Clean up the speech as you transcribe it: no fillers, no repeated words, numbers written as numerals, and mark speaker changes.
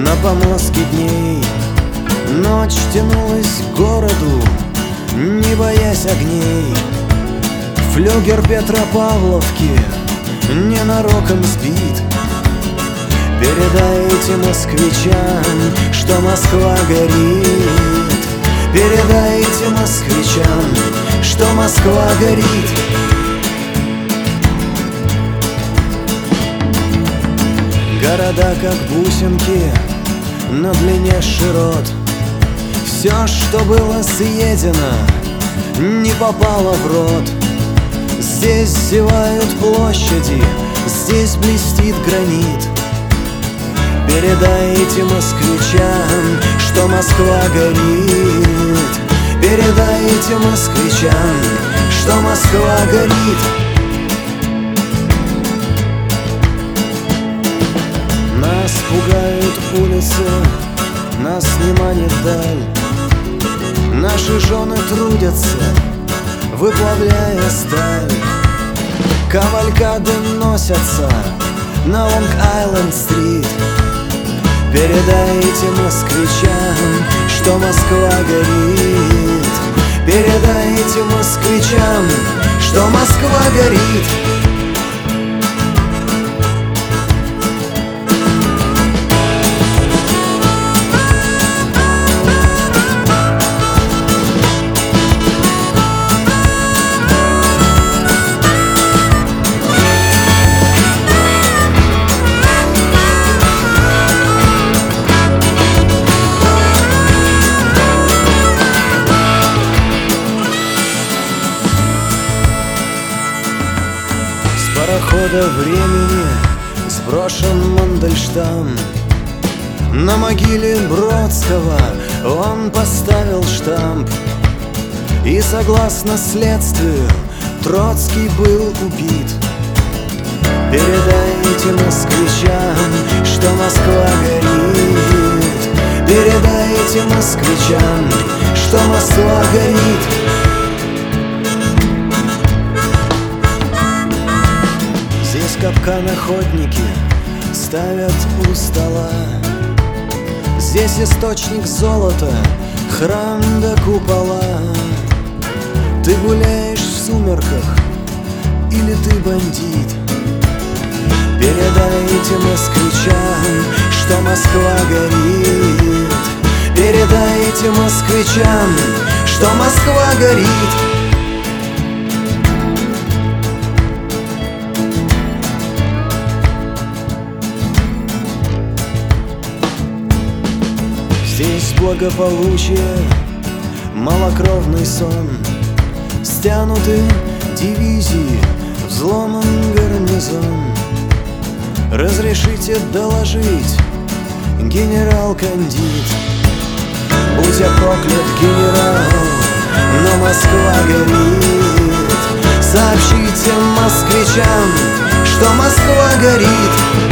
Speaker 1: На помостке дней ночь тянулась к городу, не боясь огней. Флюгер Петропавловки ненароком сбит. Передайте москвичам, что Москва горит. Передайте москвичам, что Москва горит. Города как бусинки на длине широт. Все, что было съедено, не попало в рот. Здесь зевают площади, здесь блестит гранит. Передайте москвичам, что Москва горит. Передайте москвичам, что Москва горит. Нас пугают улицы, нас не манит даль. Наши жены трудятся, выплавляя сталь. Кавалькады носятся на Лонг-Айленд-стрит. Передайте москвичам, что Москва горит. Передайте москвичам, что Москва горит. Парохода времени сброшен Мандельштам. На могиле Бродского он поставил штамп. И согласно следствию Троцкий был убит. Передайте москвичам, что Москва горит. Передайте москвичам, что Москва горит. Здесь капкан охотники ставят у стола. Здесь источник золота, храм до купола. Ты гуляешь в сумерках или ты бандит? Передайте москвичам, что Москва горит. Передайте москвичам, что Москва горит. Здесь благополучие, малокровный сон. Стянуты дивизии, взломан гарнизон. Разрешите доложить, генерал-кандид. Будь я проклят, генерал, но Москва горит. Сообщите москвичам, что Москва горит.